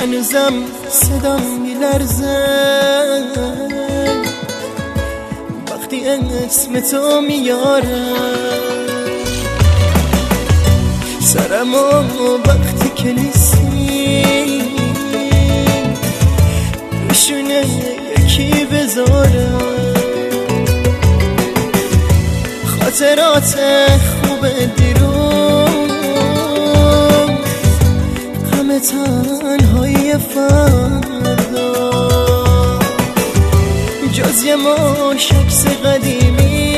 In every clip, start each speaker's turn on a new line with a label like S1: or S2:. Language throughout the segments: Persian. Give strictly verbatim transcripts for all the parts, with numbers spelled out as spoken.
S1: هنوزم صدام میلرزه وقتی اسم تو میارم، سرمو وقتی که نیستی روشونه یکی بذارم. خاطرات خوب دیروز، غم تنهایی فردا، جز یه مشکس قدیمی.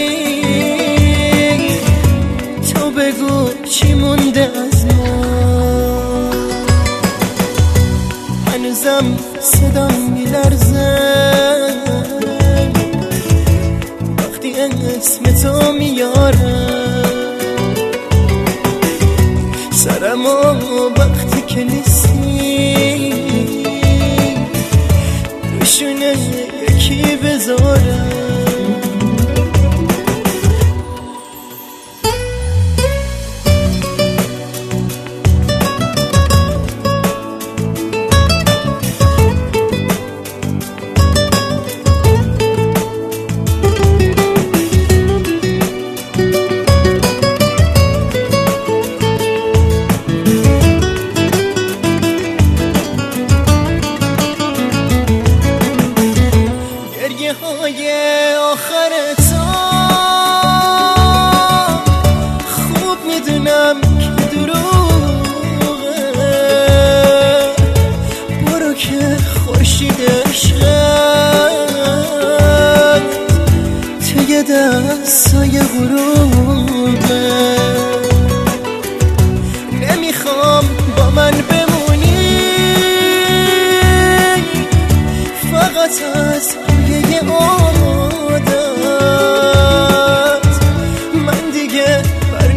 S1: تو بگو چی مونده از ما؟ هنوزم صدام میلرزه وقتی اسم تو میارم، سرمو وقتی که نیستی روشونه یکی بذارم. های آخر تا خوب میدونم که دروغه، برو که خورشید عشقت توی دستای غروبه. نمیخوام با من بمونی، فقط از یه عادت من دیگه بر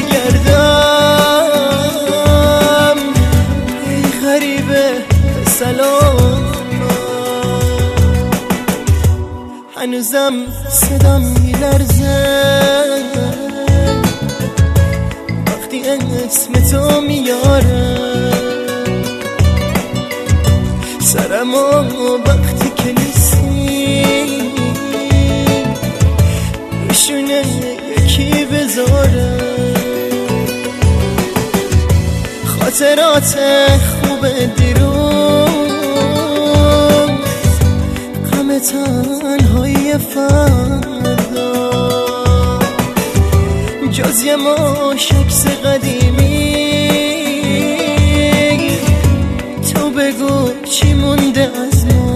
S1: نمیگردم. ای غریبه سلام، هنوزم صدام میلرزه وقتی اسم تو میارم، سرمو وقتی که نیستی روشونه یکی بذارم. خاطرات خوب دیروز، غم تنهایی فردا، جز یه مشکس قدیمی. تو بگو چی مونده از ما؟